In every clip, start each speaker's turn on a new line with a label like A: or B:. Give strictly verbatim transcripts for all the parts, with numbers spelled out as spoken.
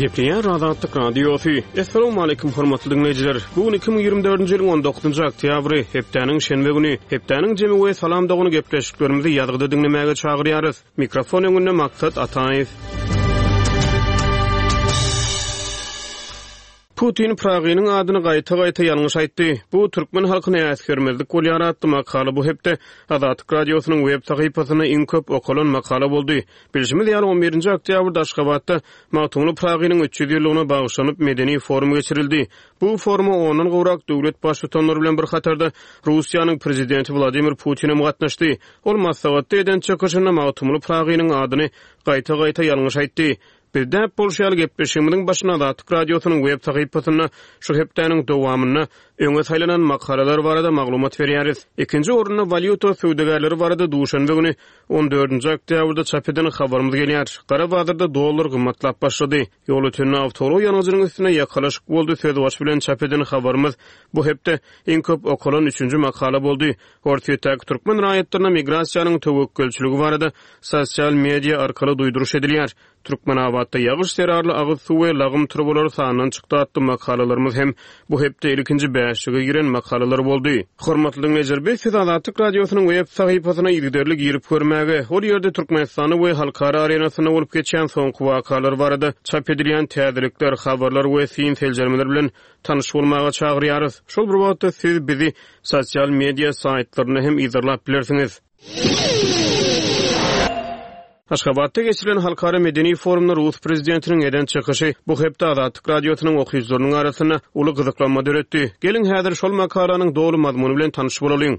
A: Gepleyen Azadlyk Radiosu. Assalamu alaykum hormatly dinleyijiler. Bu iki bin ýygrimi dördünji ýylyň on dokuzunjy oktýabry, hepdeniň şenbe güni. Hepdeniň jemi we salam doguny gepleşiklerimizi ýadgyda dinlemäge çagyrýarys. Mikrofon öňünde Maksat Ataýew. Putin Pragynyň adyny gaýta-gaýta ýalňyş aýtdy. Bu türkmen halkyna äsgermezlik bolýaratdy makaly bu hepde Azadlyk Radiosynyň web sahypasyna iň köp okulan makala boldy. Bilişimiz ýaly on birinji oktýabrda Aşgabatda Magtumly Pragynyň üç ýüz ýyllygyna bagşlanyp medeni forum geçirildi. Bu foruma ondan gowrak döwlet başlyklary bilen bir hatarda Russiýanyň prezidenti Vladimir Putin gatnaşdy. Ol Moskowada eden çykyşyna Magtumly Pragynyň adyny gaýta-gaýta ýalňyş aýtdy. Bizde Polşaly gepleşigimiň başyna Azadlyk Radiosynyň web sahypasyna şu hepdeniň dowamyna öňe saýlanan makalalar barada maglumat berýäris. Ikinji orunda valyuta söwdegerleri barada duşanbe güni on dördünji oktýabrda çap eden habarymyz gelýär. Gara bazarda dollar gymmatlap başlady. Ýol ötünde awtoro ýanyjynyň üstüne ýakalaşyk boldy. Söz baş bilen çap eden habarymyz bu hepde iň köp okulan üçünji makala boldy. Ortaýa türkmen raýatlaryna migrasiýanyň töwekkülçiligi barada sosial media arkaly duýduruş edilýär. Türkmen abatda ýagyş serarly agyz suw we lagym trubolary sanynyň çykdatdy makalalarymyz hem bu hepde ikinji bäşige giren makalalar boldy. Hormatly dinleyijiler, biz Azadlyk Radiosynyň web sahypasyna ýigderlik girip görmäge, ol ýerde Türkmenistany we halkara arenasyna bolup geçen soňky wakalar barada çap edilýän täzelikler, habarlar we fin teljermeler bilen tanyş bolmaga çagyrýarys. Şol bir wagtda siz bizi sosial media saýtlaryna hem izlap bilersiňiz. Aşgabatda geçirilen halkara medeni forumda Rus prezidentiniň eden çykyşy bu hepde Azadlyk Radiosynyň okuýucularynyň arasyna uly gyzyklanma döretdi. Gelin häzir şol makalanyň dogry mazmuny bilen tanyş bolalyň.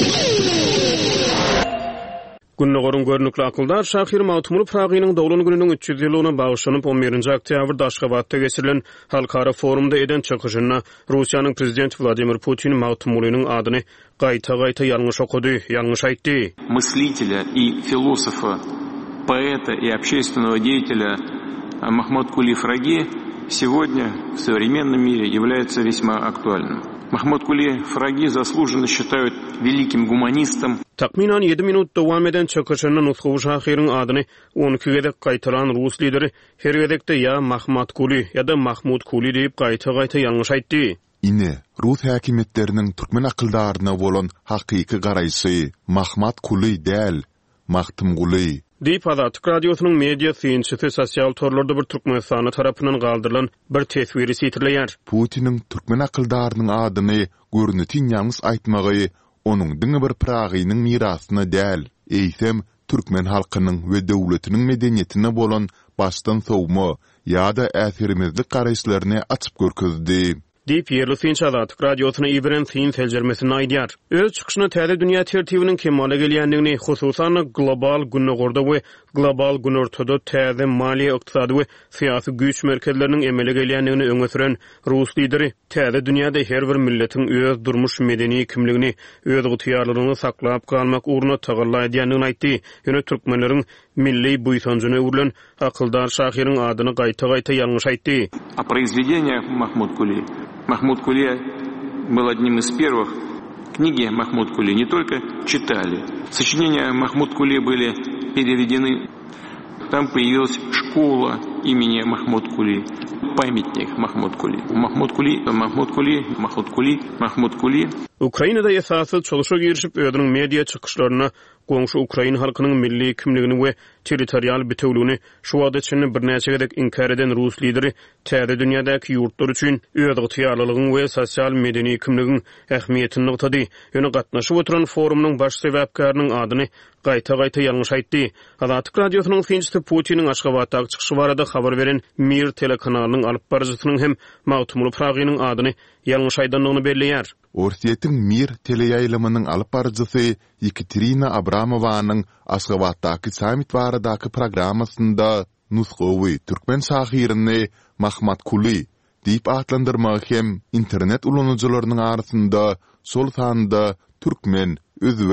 A: Günnägörün görnükli akyldar Şahir Magtumly Pragynyň dowlany gününiň üç ýüz ýyllygyna bagşlanyp on birinji oktýabrda Aşgabatda geçirilen halkara forumda eden çykyşyna Russiýanyň prezidenti Vladimir Putin Magtumlynyň adyny gaýta-gaýta ýalňyş okudy, ýalňyş aýtdy.
B: Мыслителя и философа, поэта и общественного деятеля Махмуд Кули Фраги сегодня в современном мире является весьма актуальным. Махмуд Кули Фраги заслуженно считают великим гуманистом.
A: Takminan ýedi minut dowam eden çykyşynyň Nusxu Şahiryň adyny on iki gezek gaýtaran Rus lideri her gezekde ya Mahmud Kuli ya da Mahmud Kuli diýip gaýta-gaýta ýalňyş aýtdy.
C: Ine Rus häkimetleriniň türkmen akyldaryna bolan hakyky garaýşy Mahmud Kuli däl, Magtum Kuli.
A: Diýip Azadlyk Radiosynyň media synçysy sosial torlarda bir Türkmenistany tarapyndan galdyrylan bir teswiri sitirleýär.
C: Putiniň türkmen akyldarynyň adyny görnütin ýalňys aýtmagy onuň diňe bir Pragynyň mirasyna däl, eýsem türkmen halkynyň we döwletiniň medeniýetine bolan başdan sowma ýa-da äsirimizlik garaýşlaryny açyp görkezdi.
A: Diýip ýerli synç Azadlyk Radiosyna ibren syn teljermesini aýdýar. Öz çykyşyna täze dünýä tertibiniň kemale gelýändigini, hususan global günnägörde we global günortada täze maliýe, ykdysady we syýasy güýç merkezleriniň emele gelýändigini öňe süren Rus lideri täze dünýäde her bir milletiň öz durmuş medeni kimligini, öz gytýarlygyny saklap galmak uğruna tagalla edýändigini aýtdy. Ýöne türkmenleriň milli buýsanjyny urulan akyldar Şahiryň adyny gaýta-gaýta ýalňyş aýtdy.
B: А произведение Махмуд Кули. Махмуд Кули был одним из первых. Книги Махмуд Кули не только читали. Сочинения Махмуд Кули были переведены. Там появилась школа имени Махмуд Кули. Памятник Махмуд Кули. Махмуд Кули, Махмуд Кули, Махмуд Кули, Махмуд Кули.
A: Ukraynada esasy çalışa girişip ödüniň media çykyşlaryna goňşy Ukrayn halkynyň milli kimligini we territorial bütünlüğini şu wagtda içinde bir näçe gedek inkar eden Rus lideri täze dünýädäki ýurtlar üçin öz gytýarlylygyň we sosial medeni kimligiň ähmiýetini noktada. Ýöne gatnaşyp oturan forumyň baş sebäpkarynyň adyny gaýta-gaýta ýalňyş aýtdy. Azadlyk Radiosynyň synçysy Putiniň Aşgabatdaky çykyşy barada habar beren Mir telekanalynyň alyp barjysynyň hem Magtumly Pragynyň adyny ýalňyş aýdanlygyny belleýär.
C: Orsiýetiň Mir teleýaýlamynyň alyp barjysy Yekaterina Abramowanyň Aşgabatdaky samit baradaky programmasynda Nusxowy türkmen şahirini Mahmud Kuli diýip atlandyrmagy hem internet ulanjylarynyň arasynda sol sanda türkmen, özbek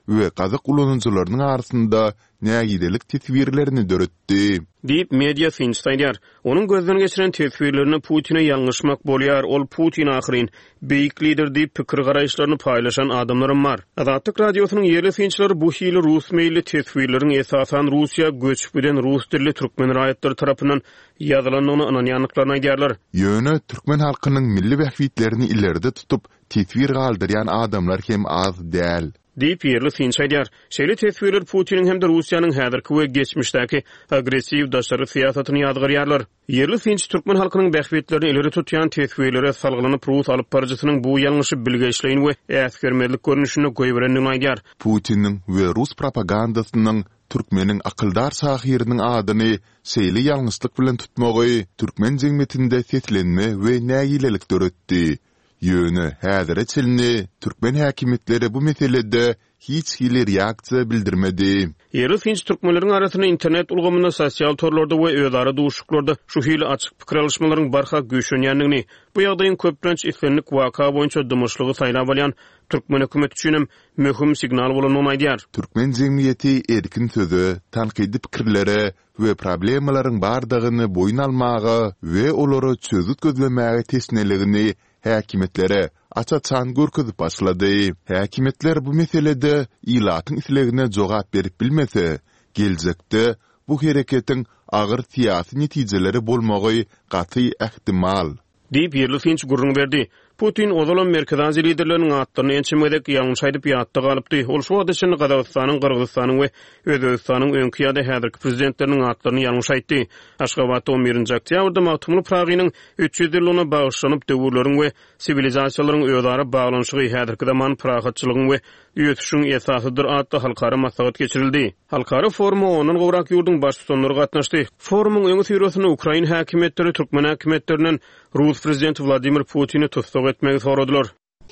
C: we gazyk ulanjylarynyň arasynda nägidelik tesbirlerini döretdi.
A: Deyip media finçtaýdar. Onun gözden geçiren tesbirlerini Putin'e yanlışmak bolýar. Ol Putin ahyryň beýik lider diýip pikir garaýşlaryny paýlaşan adamlarym bar. Azatlyk radiosynyň ýerli finçleri bu hili rus meýilli tesbirleriň esasan Russiýa göçüp bilen rus dilli türkmen raýatlary tarapyndan ýazylanyny ananýanlyklaryna aýdýarlar.
C: Ýöne türkmen halkynyň milli wähwitlerini ilerde tutup tesbir galdyrýan adamlar hem az däl. Deyip yerli finçaýdýar. Şeýle tesbirler Putiniň hem de Russiýanyň häzirki we geçmişdäki agressiw daşary siýasatyny ýadgyrýarlar. Yerli finç türkmen halkynyň bähwitlerini ileri tutýan tesbirlere salgylanyp Rus alyp barjysynyň bu ýalňyşy bilgeçleýin we äsgermezlik görnüşini goýberendigi aýdýar. Putiniň we Rus propagandasynyň türkmeniň akyldar sahiriniň adyny şeýle ýalňyslyk bilen tutmagy türkmen jemgyýetinde seslenme we nägilelik döretdi. Ýöne häzir çelini türkmen häkimetleri bu meselede hiç hili reaksiýa bildirmedi. Yerli finç türkmenleriň arasyna internet ulgamynda sosial torlarda we özara duşuklarda şu hili açyk pikir alışmalarynň barha güýçlenýändigini, bu ýagdaýyň köplenç islenlik waka boýunça dymyşlygy saýlap alýan türkmen hökümet üçin möhüm signal bolanyny aýdýar. Türkmen jemgyýeti erkin söze, tanqidi pikirlere we problemlaryň bardygyny boýun almagy we olary çözüp gözlemäge tesneligini häkimetlere açaçan görkezip başlady. Häkimetler bu meselede ilatyň islegine jogap berip bilmese, geljekde bu hereketiň agyr siýasy netijeleri bolmagy gaty ähtimal. Diýip yerli finç gurrun berdi. Putin ozalan merkezi liderlerinin atlarını ençimedek yanlış aýdyp ýatda galypdy. Ol şu adyşyny Gazagystanyň, Kyrgyzstanyň we Özbegistanyň öňki ýa-da häzirki prezidentleriniň atlaryny yanlış aýtdy. Aşgabatda on birinji oktýabrda Magtumly Pragynyň üç yüz ýylyna bagyşlanyp döwürleriň we sivilizasiýalaryň özara baglanyşygy häzirki zaman pragatçylygyň we ýötüşüň esasydyr adly halkara maslahat geçirildi. Halkara foruma onuň gowrak ýurduň baş tutanlary gatnaşdy. Forumyň öňü sürüsini Ukraina häkimetleri türkmen häkimetlerinden Rus prezidenti Vladimir Putin'i tutsak etmegi soradylar.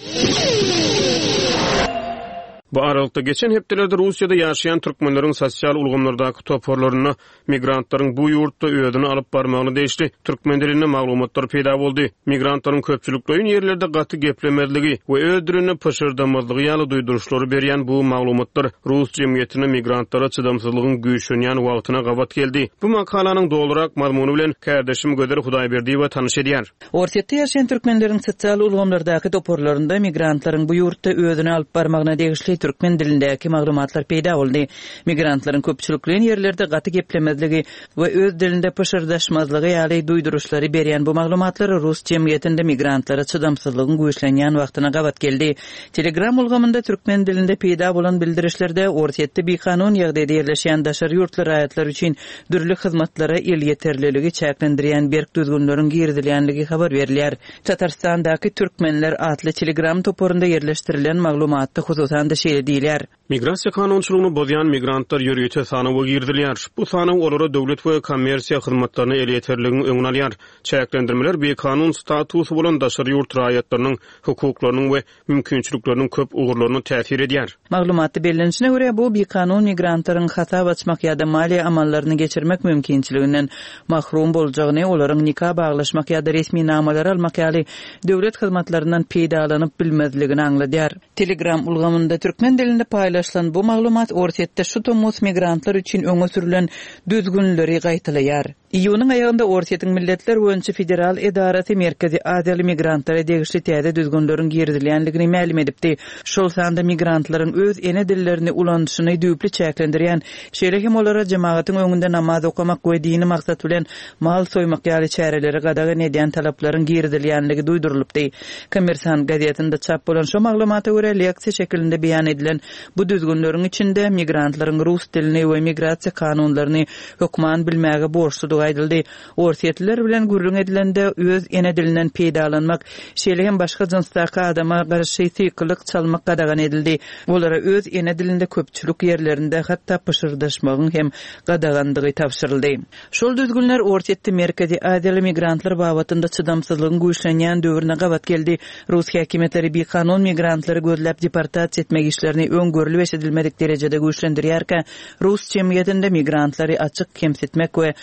C: Bu aralykda geçen hepdelerde Russiýada ýaşaýan türkmenleriň sosial ulgamlardaky toporlaryna migrantlaryň bu ýurtda öýdüni alyp barmagyny değişdi. Türkmen dilinde maglumatlar peýda boldy. Migrantlaryň köpçülikleri ýerlerde gaty geplemezligi we öýdürini pışırdamazlygy ýaly duýduruşlary berýän bu maglumatlar Rus jemgyýetine migrantlara çydamsızlygyň güýçlenýän wagtyna gabat geldi. Bu makalanyň dolurak mazmuny bilen kardeşim Göder Hudaýberdiýew tanış edýär.
D: Ortaýatda ýaşaýan türkmenleriň sosial ulgamlardaky toporlarynda migrantlaryň bu ýurtda öýdüni alyp barmagyna değişli türkmen dilindäki maglumatlar peýda boldy. Migrantlaryň köpçülikleri ýerlerde gaty geplemezligi we öz dilinde pışırdaşmazlygy ýaly duýduruşlary berýän bu maglumatlar Rus jemgyýetinde migrantlara çydamsızlygyň güýçlenýän wagtyna gabat geldi. Telegram ulgamynda türkmen dilinde peýda bolan bildirişlerde ortaýatda bir kanun ýagdaýda ýerleşýän daşar ýurtlar raýatlar üçin dürli hyzmatlara el ýeterliligi çäklendirýän berk düzgünlörüň girdilýänligi habar berilýär. Tatarstandaky türkmenler atly Telegram toporunda ýerleşdirilen maglumatda hususan da şeýle diýilýär.
A: Migrasiýa kanunçylygyny bozýan migrantlar ýörüýte sanawy girdilýär. Bu sanaw olara döwlet we kommersiýa hyzmatlaryny el ýeterligini öňüne alýar. Çäklendirmeler bir kanun statusy bolan daşary ýurt raýatlarynyň hukuklarynyň we mümkinçilikleriniň köp ugurlaryna täsir edýär.
D: Maglumatda bellenişine görä bu bir kanun migrantlaryň hasap açmak ýa-da maliýe amallaryny geçirmek mümkinçiliginden mahrum boljagyny, olaryň nikah baglaşmak ýa-da resmi namalar almak ýaly döwlet hyzmatlaryndan peýdalanyp bilmezligini aňladýar. Telegram ulgamynda türkmen dilinde paýlaşylan bu maglumat ortaýatda şu tomus migrantlar üçin öňe sürülen düzgünleri gaýtylýar. İýunyň aýagynda Ortaýatyň Milletler Boýunça Federal Edarasy Merkezi Adaly migrantlara degişli täze düzgünlörüň girdilýänligini ma'lum edipdi. Şol sanda migrantlaryň öz ene dillerini ulanýyşyny düýpli çäklendirýän, şeýle hem olara jemaatyň öňünde namaz okamak we dini maksat bilen mal soýmak ýaly çäreleri gadagan edýän talaplaryň girdilýänligi duýdurylypdy. Kommersant gazetinde çap bolan şu maglumata görä leksiýa şeklinde beýan edilen bu düzgünlörüň içinde migrantlaryň rus dilini we migrasiýa kanunlaryny hökman bilmäge borçludygy aýdyldy. Ortaýatlylar bilen gürrüň edilende öz ene dilinden peýdalanmak, şeýle hem başga jinsdaky adama garşy sykylyk çalmak gadagan edildi. Olara öz ene dilinde köpçülik ýerlerinde hatda pışırdaşmagyň hem gadagandygy tapşyryldy. Şol düzgünler Ortaýatda Merkezi Adaly migrantlar babatynda çydamsızlygyň güýçlenýän döwrüne gabat geldi. Rus häkimetleri bir kanun migrantlary gözläp deportasiýa etmek işlerini öňgörüli we edilmedik derejede güýçlendirýärkä, Rus jemgyýetinde migrantlary açyk kemsitmek we olara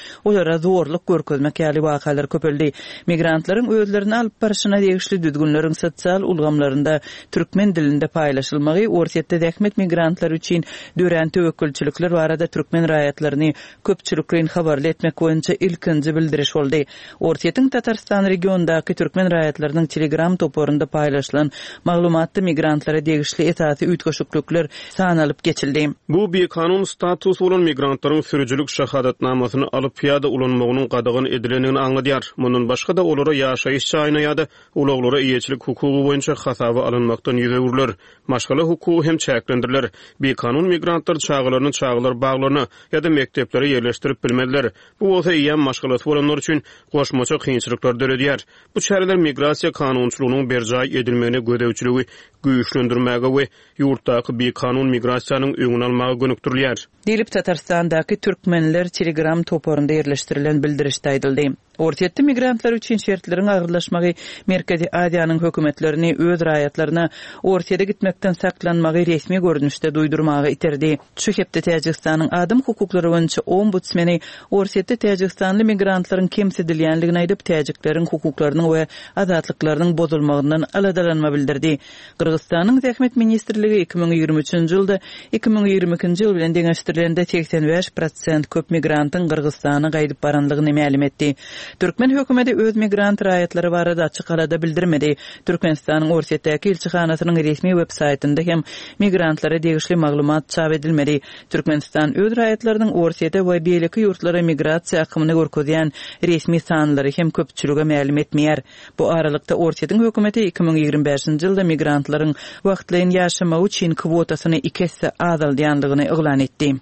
D: migrantlara zorluk görkezmek ýaly wakalar köpeldi. Migrantlaryň özlerini alyp barşyna degişli düzgünleriň sosial ulgamlarynda türkmen dilinde paýlaşylmagy ortatda dähmet migrantlar üçin dören töwekkelçilikler barada türkmen raýatlaryny köpçülikden habarly etmek boýunça ilkinji bildiriş boldy. Ortatyň Tatarstan regionundaky türkmen raýatlarynyň Telegram toporunda paýlaşylan maglumatly migrantlara degişli etaty ütgeşiklikler sanalyp geçildi.
A: Bu bir kanun status bolan migrantlaryň sürüjülük şahadatnamasyny alyp ýa-da ulanmagynyň gadagyn edilenini aňladýar. Mundan başga da olara ýaşaýyş çaýyna ýa-da ulaglara iýeçilik hukugy boýunça hasaby alınmakdan ýüzegürler. Maşgala hukugy hem çäklendirler. Bir kanun migrantlar çağlaryny çağlar baglaryny ýa-da mekteplere ýerleşdirip bilmediler. Bu bolsa ýa maşgalasy bolanlar üçin goşmaça kynçylyklar döredýär. Bu çäreler migrasiýa kanunçylygynyň berjaý edilmegine gödäwçiligi güýçlendirmäge we ýurtdaky bir kanun migrasiýanyň öňüni almagy gönükdirýär.
D: Dilip Tatarstandaky türkmenler Telegram toporunda ýerleşdirilen bildirişde aýdyldy. Ortatda migrantlar üçin şertleriň agyrlaşmagy Merkezi Asiýanyň hökümetlerini öz raýatlaryna ortada gitmekden saklanmagy resmi görnüşde duýdurmagy iterdi. Şu hepde Täjikistanyň adam hukuklary boýunça ombudsmeni ortatda Täjikstanly migrantlaryň kemsedilýänligini aýdyp täjikleriň hukuklarynyň we azatlyklarynyň bozulmagyndan aladalanma bildirdi. Kırgızstanyň Zähmet ministrligi iki ming ýigirme üçinji ýylda iki ming ýigirme ikinji ýyl bilen deňeşdirilende seksen beş prosent köp migrantyň Kırgızstana gaýdyp baranlygyny ma'lum etdi. Türkmen hökümeti öz migrant raýatlary barada açyk halda bildirmedi. Türkmenistanyň Orsetdaky elçixanasynyň resmi web saýtynda hem migrantlara degişli maglumat çap edilmedi. Türkmenistan öz raýatlarynyň Orsetda we beýleki ýurtlara migrasiýa akymy görkezýän resmi sanlary hem köpçülüge ma'lum etmeýär. Bu aralykda Orsetdaň hökümeti iki ming ýigirme beşinji ýylda migrantlaryň wagtlaryň ýaşamagy üçin kwotasyny iki hisse azaldyýanlygyny eglan etdi.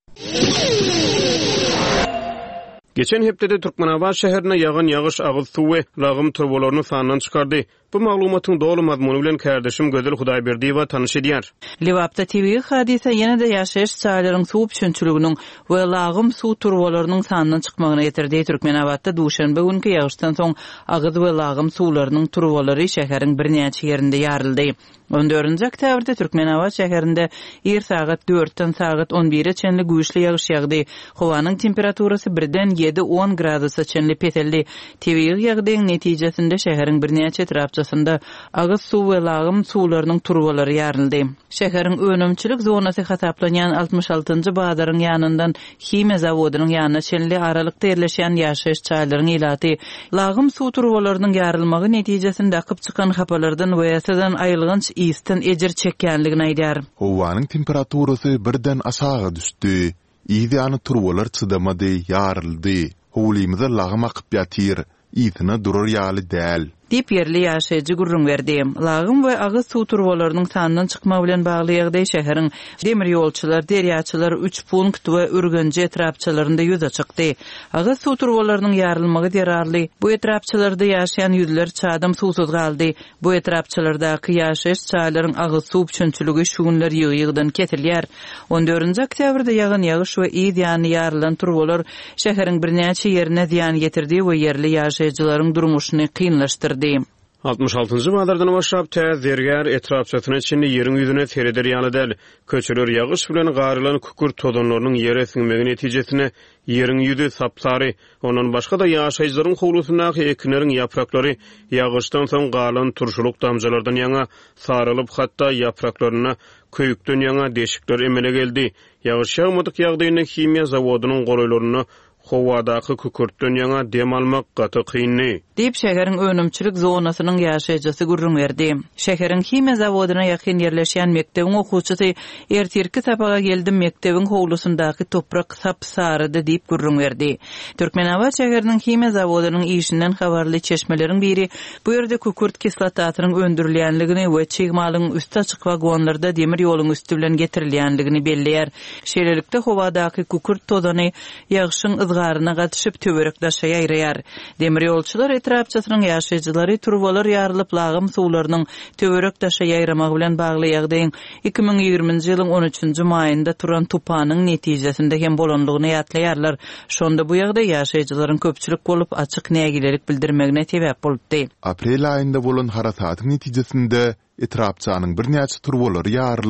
A: Geçen hepdede Türkmenabad şäherine ýagan ýagyş agyz suwy lagym turbolaryny sanyny çykardy. Bu maglumatyň dogry mazmuny bilen kärdeşim Gözel Hudaýberdiýewa tanyş edýär.
D: Liwapda T V hadise ýene-de ýaşaýyş çaýlaryň suw üçinçiliginiň we lagym suw turbolarynyň sanyny çykmagyna getirdi. Türkmenabadda duşanbe günkü ýagyşdan soň agyz we lagym suwlarynyň turbolary şäheriň birnäçe ýerinde ýaryldy. on dördünji oktýabrda Türkmenabad şäherinde er sagat dörtden sagat on bire çenli güýçli ýagyş ýagdy. Howanyň temperaturasy birden ýedi on gradusy çenli peteldi. T V ýagdaýyň netijesinde şäheriň birnäçe etrapçasynda agyz suw we lagym suwlarynyň turbolary ýaryldy. Şäheriň önümçilik zonasy hasaplanýan altmış altynjy bazaryň ýanyndan hime zawodynyň ýanyna çenli aralykda ýerleşýän ýaşaýyş çaýlaryň ilaty lagym suw turbolarynyň ýarylmagy netijesinde akyp çykan hapalardan we ýasadan aýylgynç ýysten ejir çekýänligini aýdýar.
C: Howanyň temperaturasy birden aşağı düşdi. Ýa-da turbolar çydamady, ýaryldy. Howlymyza lagym akyp ýatyr. Ýytyna durar ýaly däl.
D: Dip yerli ýaşaýjy gurrun berdi. Lagym we agyz suw turbolarynyň sanynyň çykmagy bilen bagly ýagdaý şäheriň demir ýolçylar, derýaçylar üç punkt we Ürgenji etrapçalarynda ýüze çykdy. Agyz suw turbolarynyň ýarylmagy derarly. Bu etrapçalarda ýaşaýan ýüzler çadam suwsuz galdy. Bu etrapçalardaky ýaşaýyş çaýlaryň agyz suw üçinçiligi şu günler ýygy-ýygydan ketilýär. on dördünji oktýabrda ýagan ýagyş we ýa-da ýarylan turbolar şäheriň birnäçe ýerine ziýan getirdi we ýerli ýaşaýjylaryň durmuşyny kynlaşdyrdy.
A: altmış altıncı badardan başlap tä zerger etrapçasyna çynny ýeriň ýüzüne sereder ýaly däl. Köçeler ýagyş bilen garylan kükürt tozanlarynyň ýere siňmegi netijesinde ýeriň ýüzi sapsary, ondan başga da ýaşaýjylaryň howlusyndaky ekinleriň ýapraklary ýagyşdan soň galan turşuluk damjalardan ýaňa sarylyp hatda ýapraklaryna köýükden ýaňa deşikler emele geldi. Ýagyş ýagmadyk ýagdaýynda himýa zawodynyň golaýlaryny howadaky kükürtden ýaňa dem almak gaty kynny.
D: Dip şäheriň önümçilik zonasynyň ýaşaýjysy gurrun berdi. Şäheriň hime zawodyna ýakyn ýerleşýän mekdebiň okuwçysy ertirki sapaga geldim mekdebiň howlusundaky toprak sapsardy diýip gurrun berdi. Türkmenabad şäheriniň hime zawodynyň işinden habarly çeşmeleriň biri bu ýerde kükürt kislatatynyň öndürilýänligini we çygmalyň üstü açyk wagonlarda demir ýoluň üstü bilen getirilýänligini belliýär. Şeýlelikde howadaky kükürt tozany ýagyşyň ızgaryna gatyşyp töwerekdaşa ýaýraýar. Demir ýolçylar etrapçasynyň ýaşaýjylary turbolar ýarylyp lagym suwlarynyň töwerekdaşa ýaýramagy bilen bagly ýagdaýyň iki ming ýigirminji ýylyň on üçünji maýynda turan tupanyň netijesinde hem bolanlygyny ýatlaýarlar. Şonda bu ýagdaý ýaşaýjylaryň köpçülik bolup açyk nägilerik bildirmegine sebäp boldy.
C: Aprel aýynda bolan harasatyň netijesinde etrapçanyň birnäçe turbolary ýarylyp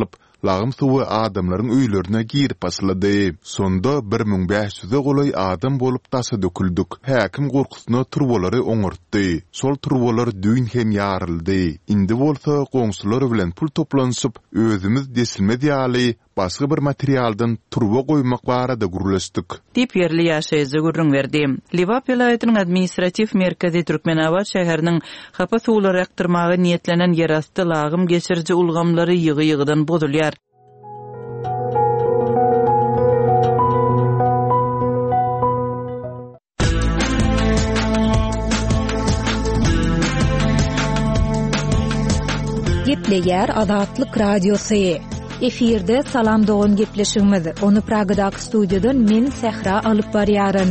C: lağım suwy adamlaryň öýlerine girip baslady. Sonda bir ming beş yüze golay adam bolup tasy döküldük. Häkim gorkusyna turbolary oňurtdy. Sol turbolar düýün hem ýaryldy. Indi bolsa goňsular bilen pul toplansyp özümiz desilme diýaly başga bir materialdan turbo goýmak barada gurulşdyk.
D: Dip yerli ýaşaýjy gurrun berdi. Liwap vilayatynyň administrativ merkezi Türkmenabad şäheriniň hapa suwlary aktyrmagy niýetlenen ýerasty lağım geçirji ulgamlary ýygy-ýygydan bozulýar.
E: Gepleýär Azatlyk radiosy. Efirde salam dogan gepleşigimiz. Onu Pragadaky studiýadan men Sehra alyp barýaryn.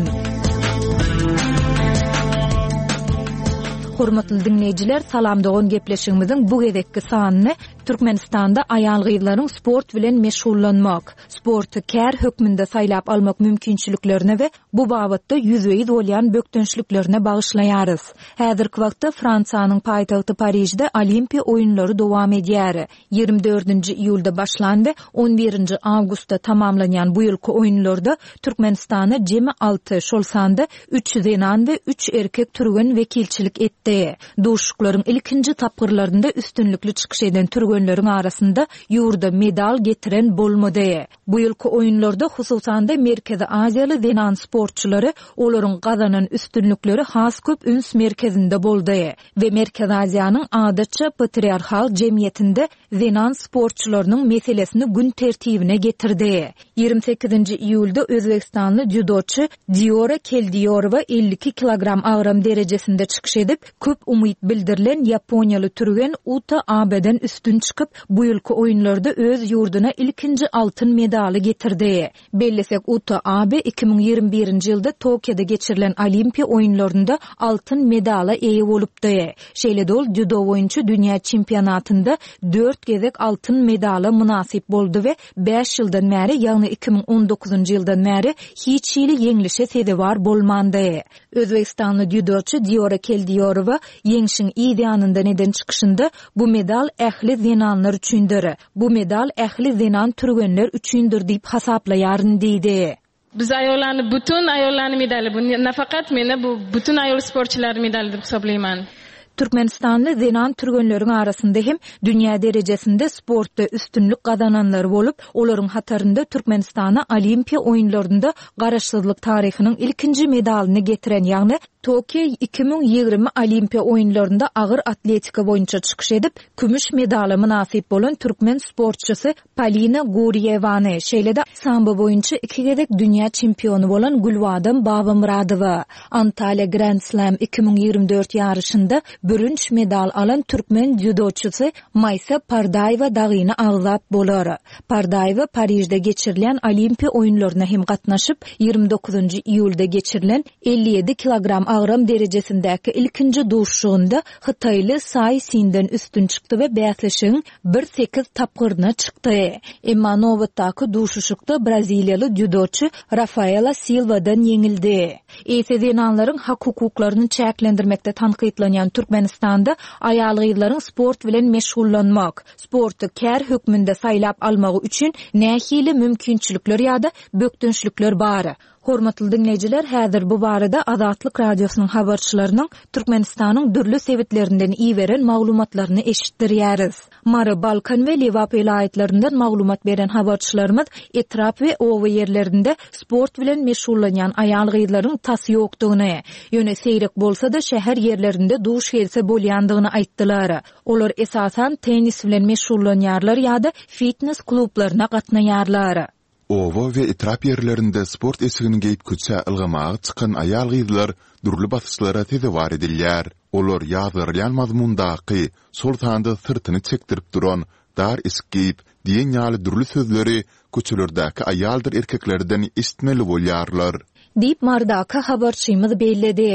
E: Hormatly dinleýijiler, salam dogan gepleşigimiziň bu gezekki sanyny Türkmenistanda aýal gyzlaryň sport bilen meşgullanmak, sporty kär hökmünde saýlap almak mümkinçiliklerine we bu babatda ýüzüýiz bolýan bökdünçliklerine bagyşlaýarys. Häzirki wagtda Fransiýanyň paýtagty Parijde Olimpiýa oýunlary dowam edýär. ýygrimi dördünji iýulda başlan we on birinji awgustda tamamlanýan bu ýylky oýunlarda Türkmenistana jemi alty, şol sanda üç zenan we üç erkek türgen wekilçilik etdi. Duşuklaryň ilkinji tapgyrlarynda üstünlikli çykyş eden türgenleriň arasynda ýurda medal getiren bolmady. Bu ýylky oýunlarda hususanda Merkezi Aziýaly zenan sportçylary olaryň gazanan üstünlikleri has köp üns merkezinde boldy we Merkezi Aziýanyň adatça patriarhal jemgyýetinde zenan sportçylarynyň meselesini gün tertibine getirdi. ýygrimi sekizinji iýulda Özbekistanly judoçy Diora Keldiyorova elli iki kilogram agram derejesinde çykyş edip köp umyt bildirilen Ýaponiýaly türgen Uta Abe'den üstün çıkıp bu ýylky oýunlarda öz ýurduna ilkinji altyn medaly getirdi. Bellesek Uta Abe iki ming ýygrimi birinji ýylda Tokyoda geçirilen Olimpiýa oýunlarynda altyn medala eýe bolupdy. Şeýle ol judo boýunça dünýä çempionatynda dört gezek altyn medala münasip boldy we beş ýyldan bäri, ýagny iki ming on dokuzunji ýyldan bäri hiç ýyly ýeňilişe sedebar bolmandy. Özbekistanly judoçy Diora Keldiyorova ýeňişiň ideýanynda neden çykyşynda bu medal ähli zenanlar üçindir. Bu medal ähli zenan türgenler üçindir diýip hasaplaýaryn diýdi.
F: Biz aýollarny bütün aýollarny medali, bu nafaqat meni bu bütün aýol sportçylary medali diýip hesaplayman.
E: Türkmenistanly zenan türgenleriň arasynda hem dünýä derejesinde sportda üstünlük gazananlar bolup, olaryň hatarynda Türkmenistana Olimpiýa oýunlarynda garaşsyzlyk taryhynyň ilkinji medalyny getiren, ýagny Tokyo iki ming ýygrimi Olimpiýa oýunlarynda agyr atletika boýunça çykyş edip, kümüş medala münasip bolan türkmen sportçysy Polina Guriýewany, şeýle-de sambo boýunça iki gezek dünýä çempiony bolan Gulbadam Babamuradowa, Antalya Grand Slam iki ming ýygrimi dört ýarışynda bürünç medal alan türkmen judoçysy Maysa Pardaýewa dagyny agzap bolar. Pardaýewa Parijde geçirilen Olimpiýa oýunlaryna hem gatnaşyp, ýygrimi dokuzunji iýulda geçirilen elli ýedi kilogram agram derejesindäki ilkinji duşugynda Hytaýly Say Sinden üstün çykdy we bäsleşiň bir sekiz tapgyrna çykdy. Emma nowatdaky duşuşykda Braziliýaly judoçy Rafaela Silva'dan ýeňildi. Ese zenanlaryň hak hukuklaryny çäklendirmekde tanqidlanýan Türkmenistanda aýal gyzlaryň sport bilen meşgullanmak, sporty kär hökmünde saýlap almagy üçin nähili mümkinçilikler ýa-da bökdünçlikler bar. Hormatly dinleýijiler, häzir bu barada Azatlyk radiosynyň habarçylarynyň Türkmenistanyň dürli sewitlerinden iýeren maglumatlaryny eşitdirýäris. Mary Balkan we Liwap vilayatläryndan maglumat beren habarçylarymyz etrap we owa ýerlerinde sport bilen meşgullanýan aýal gyzlaryň tasy ýokdugyny, ýöne seýrek bolsa da şäher ýerlerinde duş gelse bolýandygyny aýtdylar. Olar esasan tenis bilen meşgullanýarlar ýa-da fitness klublaryna gatnaýarlar.
C: Owa we etrap ýerlerinde sport esigini geyip kütse ılgamağa çıkan aýal gyzlar durly basışlara tezewar edilýär. Olar ýazarylýan mazmundaky sol tanda sırtyny çekdirip duran dar esik geyip diýen ýaly durly sözleri köçelerdäki aýaldyr erkeklerden işitmeli bolýarlar.
E: Dip Mardaka habarçymyz belledi.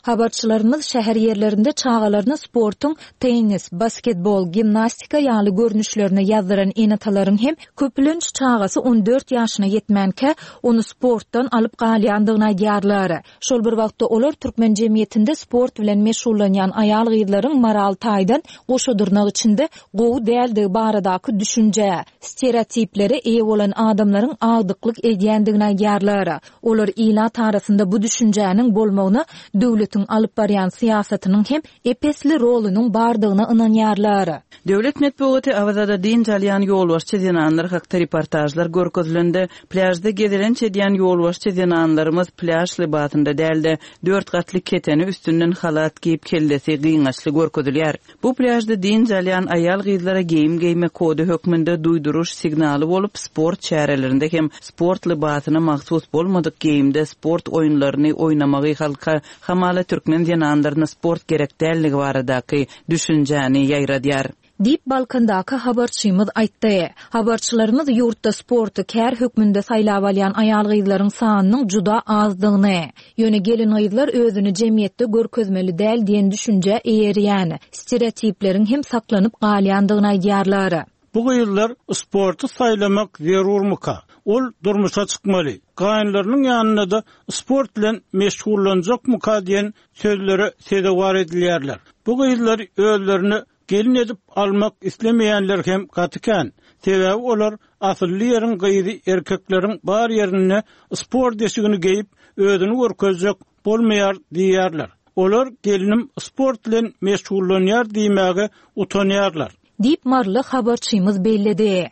E: Habarçylarymyz şäher ýerlerinde çağalaryny sportun tennis, basketbol, gimnastika ýaly görnüşlerine ýazdyran enatalaryň hem köpülenç çağasy on dört ýaşyna ýetmänke onu sportdan alyp galýandygyny aýdýarlar. Şol bir wagtda olar türkmen jemgyýetinde sport bilen meşgullanýan aýal gyzlaryň moral taýdan goşudurnak içinde gowy däldi baradaky düşünje, stereotipleri eýe bolan adamlaryň agdyklyk edýändigini aýdýarlar. Olar ilat arasynda bu düşünjäniň bolmagyny döwletiň alyp barýan siýasatynyň hem epesli rolunyň bardygyna ynanýarlar.
D: Döwlet medeniýeti awzada din jalyan ýolbaşçy dinanlar hakda reportajlar görkezilende pляжda gezilen çedýän ýolbaşçy dinanlarymyz pляж libatynda däldi. dört gatly keteni üstünden halat giyip kellesi gyňaçly görkezilýär. Bu pляжda din jalyan aýal gyzlara geyim geyme kody hökmünde duýduruş signaly bolup sport çärelerinde hem sport libatyna mahsus bolmadyk geyimde sport oýunlaryny oýnamagy halka hamala türkmen dinanlaryna sport gerekdälligi baradaky düşünjäni ýaýradýar.
E: Dip Balkandaky habarçymyz aýtdy. Habarçylarymyz ýurtda sporty kär hökmünde saýlap alýan aýal gyzlaryň sanynyň juda azdygyny, ýöne gelin gyzlar özüni jemgyýetde görkezmeli däl diýen düşünje eýerýän, stereotipleriň hem saklanyp galýandygyny aýdýarlar.
G: Bu gyzlar sporty saýlamak zerurmuka? Ol durmuşa çykmaly. Gaýynlarynyň ýanyna da sport bilen meşgullanjakmuka diýen sözleri sedewar edilýärler. Bu gyzlar özlerini gelin edip almak islemeýänler hem gatykan. Sebäbi olar asylly ýerin gyzy erkekleriň bar ýerine sport deşigini geyip özüni görkezjek bolmaýar diýýärler. Olar gelinim sport bilen meşgullanýar diýmäge utanýarlar.
E: Dip marly habarçymyz bellidi.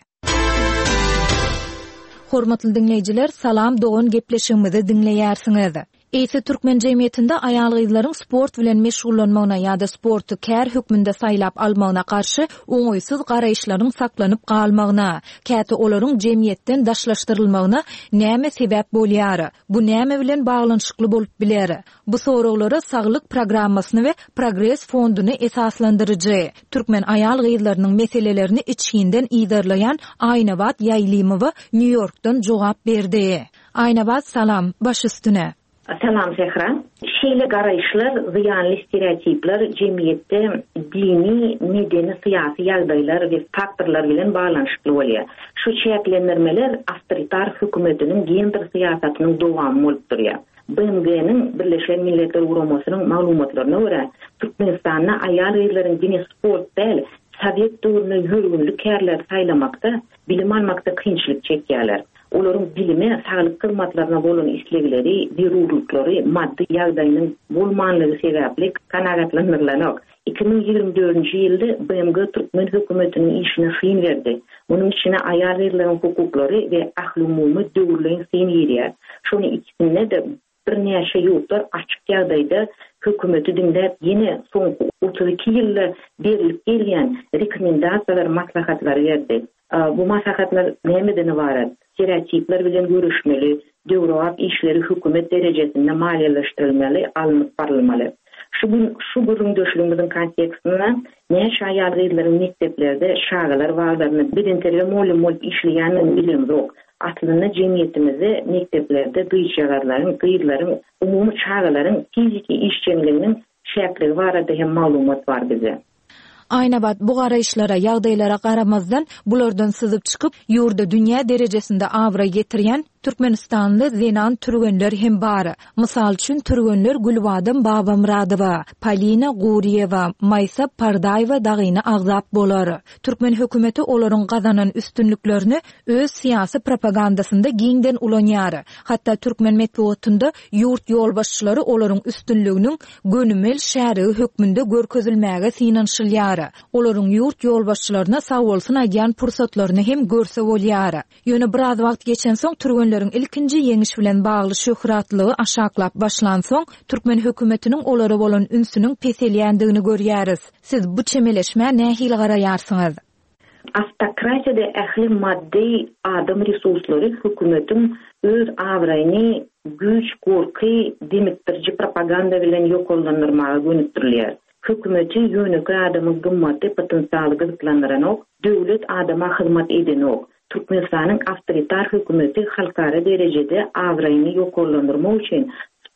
E: Hormatly dinleýijiler, salam dogan gepleşigimizi dinleýärsiňiz. Eýse türkmen jemgyýetinde aýal gyzlaryň sport bilen meşgullanmagyna ýa-da sporty kär hökmünde saýlap almagyna karşı oňoýsuz garaýşlaryň saklanyp galmagyna, käte olaryň jemgyýetden daşlaşdyrylmagyna näme sebäp bolýar? Bu näme bilen baglanyşykly bolup biler? Bu soraglara saglyk programmasyny we Progress fonduny esaslandyrjy. Türkmen aýal gyzlarynyň meselelerini içinden ýydarlayan Aýnawat Ýaýlymowa New Yorkdan jogap berdi. Aýnawat, salam, baş üstüne.
H: Salam Zehra. Şeýle garaýşlar, ziýanly stereotipler jemgyýetde dini, medeni, syýasy ýagdaýlar we faktorlar bilen baglanyşykly bolýar. Şu çäklendirmeler awtoritar hökümetiniň gender syýasatynyň dowamy bolup durýar. B M G'niň Birleşen Milletler Guramasynyň maglumatlaryna görä, Türkmenistanda aýal gyzlaryň dini sport däl, Sovet döwrüne ýörgünlik kärler saýlamakda, bilim almakda kynçylyk çekýärler. Olaryň bilime, saglyk hyzmatlaryna bolan islegleri, zerurlyklary, maddi ýagdaýynyň bolmanlygy sebäpli kanagatlandyrylanyk. iki bin ýygrimi dördünji ýylda B M G Türkmen hökümetiniň işine syn berdi. Munyň içine aýal gyzlaryň hukuklary we ahly-umumy döwürleň syn ýerýär. Şonu ikisine de bir näçe ýurtlar açyk ýagdaýda hökümeti dinläp ýene soňky otuz iki ýylda berilip gelýän rekomendasiýalar, maslahatlar berdi. Bu maslahatlar nämeden ibaret? Stereotipler bilen görüşmeli, döwrap işleri hökümet derejesinde maliýeleşdirilmeli, alınıp barylmaly. Şu şu göründüşligimiň kontekstinde näçe aýal gyzlaryň mekteplerde şagalar wagtlaryny birinterle moly moly işleýänini bilýän yok. Aslında jemgyýetimizi mekteplerde gyýçagarlaryň, gyzlaryň, umumy çağalaryň fiziki işçiliginiň şäkligi barada hem maglumat bar bize.
E: Aýnawat bu garaýşlara, ýagdaýlara garamazdan bulardan syzyp çykyp, ýurda dünýä derejesinde awra getirýän Türkmenistanly zenan türgenler hem bar. Mysal üçin türgenler Gülbadym Babamradowa, Polina Guriýewa, Maysa Pardaýewa dagyny agzap bolar. Türkmen hökümeti olaryň gazanan üstünlüklerini öz syýasy propagandasynda giňden ulanýar. Hatda türkmen medeniýetinde ýurt ýolbaşçylary olaryň üstünlüginiň gönümel şäri hökmünde görkezilmäge synanşylýar. Olaryň ýurt ýolbaşçylaryna sag bolsyn aýdýan pursatlaryny hem görse bolýar. Ýöne biraz wagt geçen soň türgen ilkinci yeňiş bilen bagly şöhratlygy aşaklap başlan soň türkmen hökümetiniň olary bolan ünsüniň peselýändigini görýäris. Siz bu çemeleşme nähili garaýarsyňyz?
H: Автократияда ähli maddi adam resurslary hökümetin öz awraýyny güç, gorky, dimittirji propaganda bilen ýokollandyrmaga gönükdirilýär. Hökümeti ýöneki adamyň gymmaty potensialy gyzyklandyranyk, döwlet adama hyzmat edenok. Türkmenistanyň awtoritar hökümeti halkara derejede awraýyny ýokollandyrmak üçin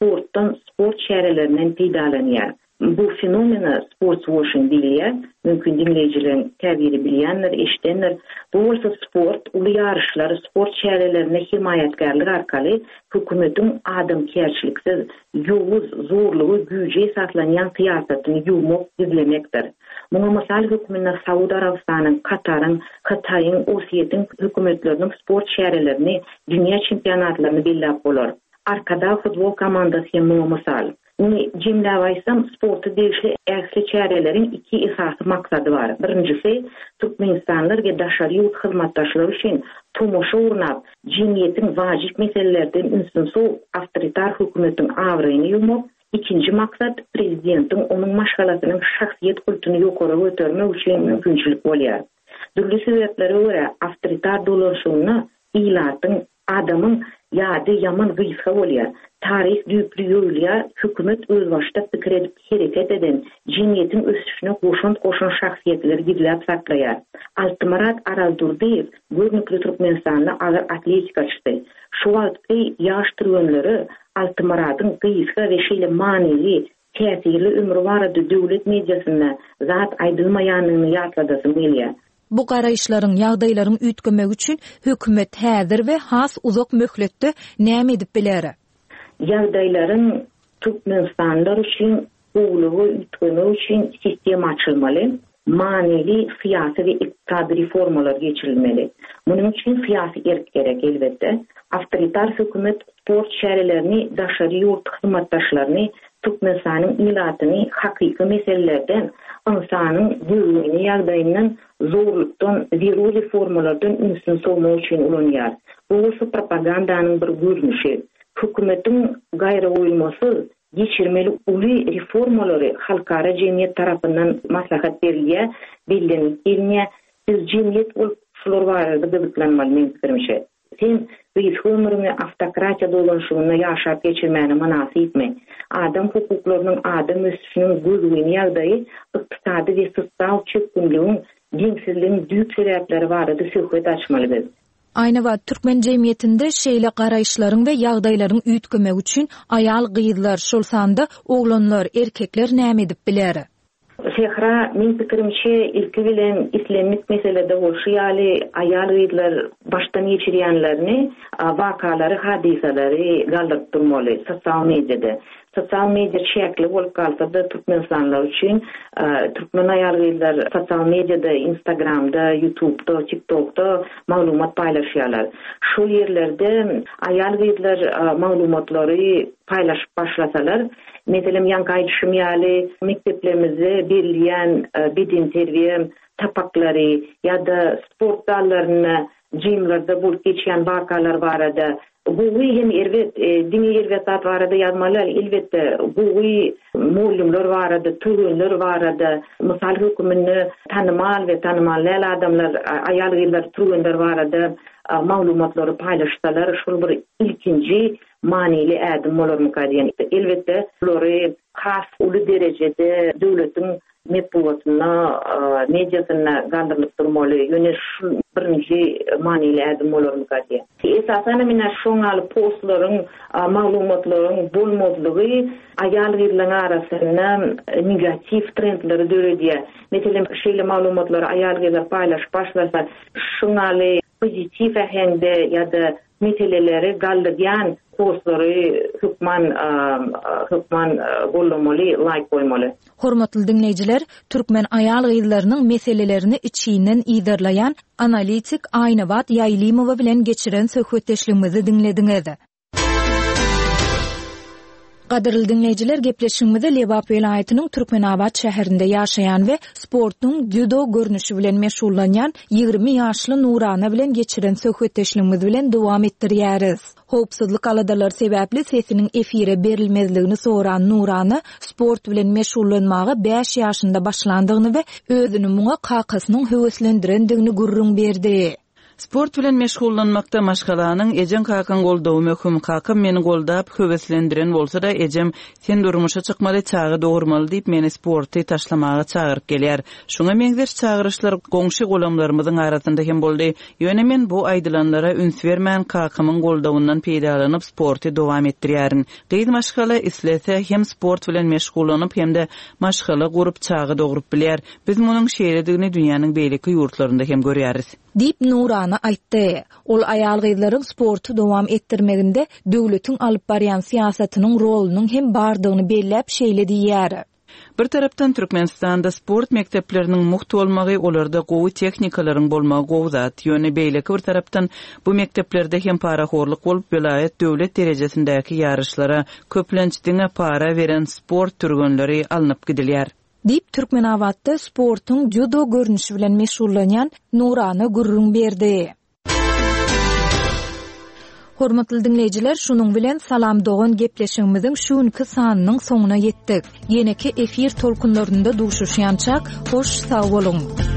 H: sportdan, sport şäherlerinden peýdalanýar. Bu fenomeni sports washing diýilýär. Mümkin dinleýijilerin täbiri bilýänler, eşitenler. Bu bolsa sport, uly ýarışlary, sport şäherlerine himayetgarlyk arkaly hökümetiň adamkärçiliksiz, ýowuz, zorlugy, güýje esaslanýan syýasatyny ýuwmak izlemekdir. Muňa mysal hökümetiň Saudy Arabistanyň, Kataryň, Hytaýyň, Ossetyň hökümetleriniň sport şäherlerini dünýä çempionatlaryny belläp bolar. Arkada futbol komandasy muňa mysal. Ni jemläp aýsam, sporty degişli äsli çäreleriň iki esasy maksady bar. Birincisi, Türkmenistanlar we daşary ýurt hyzmatdaşlary üçin tomoşa urnap, jemgyýetiň wajyp meselelerden ünsün sow awtoritar hökümetiň awryny ýumok. İkinci maksat, prezidentiň onuň maşgalatynyň şahsiýet kulturyny ýokary götermek üçin mümkinçilik bolýar. Dürli sebeplere görä awtoritar dolaşygyny ilatyň adamın ýady ýaman gysga bolýar. Tarih düýpli ýolýar, hökümet öz başda pikir edip hereket eden, jemgyýetiň ösüşine goşun goşun şahsiýetleri gizläp saklaýar. Altymarat Aral Durdiýew görnükli Türkmenistanly agyr atletikaçysy. Şu wagtda ýaş türgenleri Altymaratın gysga we şeýle manili, täsirli ömrü barada döwlet mediasyna zat aýdylmaýanyny ýatladasy gelýär.
E: Bu garaýşlaryň, ýagdaýlaryň üýtgemek üçin hökümet häzir we has uzak möhletde näme edip biler?
H: Ýagdaýlaryň Türkmenistanlar üçin ulugy üýtgemek üçin sistema açylmaly, manili, syýasy we iktisady reformalar geçirilmeli. Munyň üçin syýasy erk gerek elbetde. Awtoritar hökümet sport şäherlerini, daşary ýurt hyzmatdaşlaryny, Türkmenistanyň ilatyny hakyky meselelerden, insanyň güýjüni ýagdaýyndan, zorlukdan, zero reformalardan ünsün sowmak üçin ulanýar. Bu propagandanyň bir görnüşi. Hökümetiň gaýra oýulmasy geçirmeli uly reformalary halkara jemgyýet tarapyndan maslahat berilýär, bellenip biz jemgyýet bolup şular barada gyzyklanmaly men pikirimçe. Sen biz ömrüňi автokratiýa dolanşygyna ýaşap geçirmäni manasy etme. Adam hukuklarynyň adam ösüşiniň gözüni ýagdaýy ykdysady we sosial çökünlüğün, diňsizligiň düýp sebäpleri barada söhbet açmalydyr.
E: Ayna wagt türkmen jemgyýetinde şeýle garaýşlaryň we ýagdaýlaryň üýtgemek üçin aýal gyýdylar, şol sanda oglanlar, erkekler näme edip biler?
H: Sehra, men pikirimçe ilki bilen islenmek meselede bolşy ýaly aýal gyýdylar başdan geçirýänlerini, wakalary, hadisalary galdyryp durmaly sosial mediada. Sosial media çäkli bolup galsa da Türkmenistanlar üçin türkmen aýal gyýdylar sosial mediada, Instagramda, YouTube'da, TikTok'da maglumat paýlaşýarlar. Şu ýerlerde aýal gyýdylar maglumatlary paýlaşyp başlasalar, meselem ýanky aýdyşym ýaly mekteplerimizde berilýän beden terbiýe tapaklary ýa-da sport dallaryny jemlerde bolup geçýän wakalar barada bu hem elbet dini elbetler barada ýazmalar, elbette bu muallimler barada, törenler barada, mysal hökümini tanymal we tanymalaýan adamlar, aýal gyýdylar, törenler barada maglumatlary paýlaşsalar, şol bir ilkinji manili ädim bolarmy diýen. Elbette olary has uly derejede döwletiň metbuatyna, mediasyna gandyrylyp durmaly. Ýöne şu birinji manili ädim bolarmy diýen. Esasen mene şoňaly postlaryň, maglumatlaryň bolmadlygy aýal gyýdylaryň arasynda negativ trendleri döredýär. Meselem şeýle maglumatlary aýal gyýdylar paýlaşyp başlasa, şoňaly pozitiv ähengde ýa-da meseleleri galdyrýan postları hükman hükman gollamaly, like koymaly.
E: Hormatly dinleýijiler, türkmen aýal gyýdylarynyň meselelerini içinden iýdirleýän analitik Ayna Wagt Ýaýlymowa bilen geçiren söhbetdeşligimizi dinlediňiz. Gaderli dinleyijiler, gepleşigimizde Lebap vilayatynyň Türkmenabad şäherinde ýaşaýan we sportnyň judo görnüşi bilen meşgullanýan ýygrimi ýaşly Nurana bilen geçiren söhbetdeşligimiz bilen dowam etdirýäris. Howpsuzlyk aladalar sebäpli sesiniň efire berilmezligini soran Nurana sport bilen meşgullanmagy beş ýaşynda başlandygyny we özüni muňa kakasynyň höweslendirendigini gurrun berdi.
D: Sport bilen meşgullanmakda maşgalanyň ejem kakan goldawy möhüm. Kakam meni goldap höweslendiren bolsa da ejem sen durmuşa çykmaly, çagy dogurmaly diýip meni sporty taşlamaga çagyryp gelýär. Şuňa meňzer çagyryşlar goňşy golamlarymyzyň arasynda hem boldy. Ýöne men bu aýdylanlara üns bermän kakamyň goldawyndan peýdalanyp sporty dowam etdirýärin. Gaýdy maşgala islese hem sport bilen meşgullanyp hem de maşgala gurup çagy dogurup bilýär. Biz munyň şeýledigini dünýäniň beýleki ýurtlarynda hem görýäris.
E: Dip Nurana aýtdy. Ol aýal gyzlaryň sporty dowam etdirmeginde döwletiň alyp barýan siýasatynyň rolunyň hem bardygyny belläp şeýle diýär.
D: Bir tarapdan Türkmenistanda sport mekteplerinin muhtu olmagy, olarda gowy teknikalaryň bolmagy gowzat. Ýöne beýleki bir tarapdan bu mekteplerde hem paraxorlyk bolup vilayet döwlet derejesindäki ýarışlara köplençdiňe para beren sport türgenleri alınıp gidilýär.
E: Dip Türkmenabatda sportyň judo görnüşi bilen meşgullanýan Nurana gurrun berdi. Hormatly dinleýijiler, şunuň bilen salam dogan gepleşigimiziň şuňky sanynyň soňuna ýetdik. Ýeneki efir tolkunlarynda duşuşýançak, hoş sag bolun.